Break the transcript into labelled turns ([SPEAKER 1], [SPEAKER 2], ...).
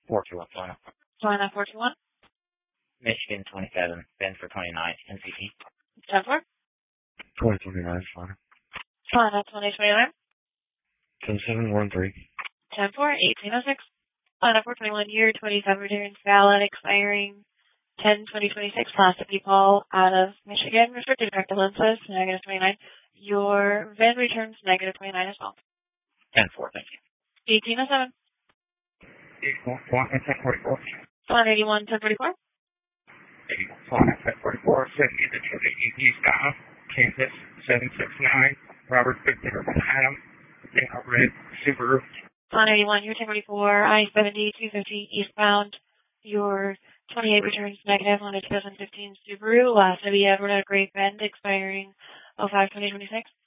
[SPEAKER 1] 421 Florida.
[SPEAKER 2] Florida 421.
[SPEAKER 1] Michigan 27, Benford 29, NCT.
[SPEAKER 2] 10-4.
[SPEAKER 3] 2029, Florida.
[SPEAKER 2] Florida 2029.
[SPEAKER 3] 10713.
[SPEAKER 2] 10-4, 1806. Florida 421, year 27 returns valid, expiring 10/2026. Class of people out of Michigan, restricted directed lenses, -29. Your VIN returns -29 as well.
[SPEAKER 1] 10-4, thank you.
[SPEAKER 2] 1807.
[SPEAKER 1] 1044.
[SPEAKER 2] 181, 1044.
[SPEAKER 1] 1044, 70 eastbound, Kansas 769, Robert Victor Adam, Red Subaru.
[SPEAKER 2] 181, your 1044, I-70, 250 eastbound. Your 28 returns negative on a 2015 Subaru. Last of the Edward at Great Bend, expiring 05/2026.